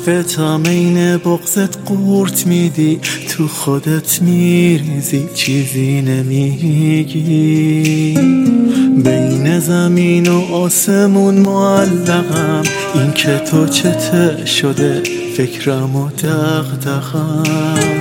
حرفتم این بغضت قورت میدی، تو خودت میریزی چیزی نمیگی. بین زمین و آسمون معلقم، این که تو چته شده فکرم و دغدغم.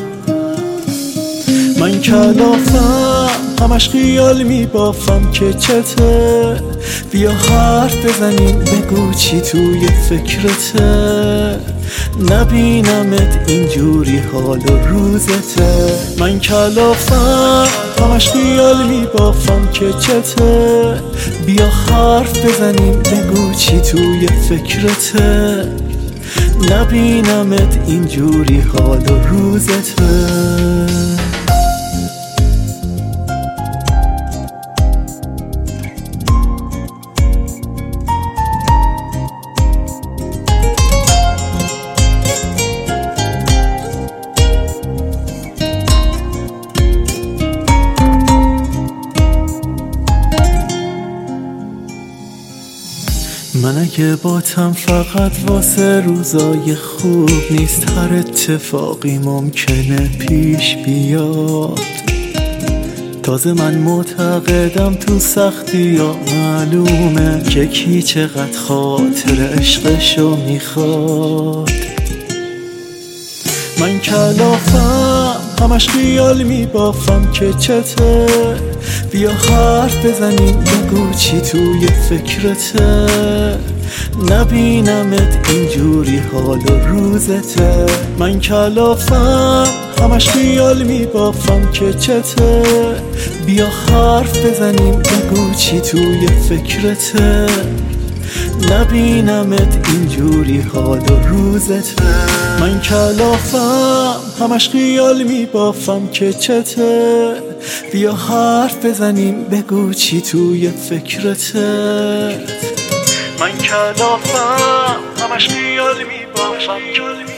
من کلافم همش خیال میبافم که چته، بیا حرف بزنیم بگو چی توی فکرته، نبینمت اینجوری حال و روزته. من کلافم همش خیال میبافم که چته، بیا حرف بزنیم بگو چی توی فکرته، نبینمت اینجوری حال و روزته. من اگه باتم فقط واسه روزای خوب نیست، هر اتفاقی ممکنه پیش بیاد. تازه من معتقدم تو سختی ها معلومه که کی چقدر خاطر عشقشو میخواد. من کلافم همش خیال میبافم که چته، بیا حرف بزنیم بگو چی توی فکرته، نبینمت اینجوری حال و روزته. من کلافم همش خیال میبافم که چته، بیا حرف بزنیم بگو چی توی فکرته، نبینمت اینجوری حال و روزته. من کلافم همش خیال میبافم که چته، بیا حرف بزنیم بگو چی توی فکرته. من کلافم همش خیال میبافم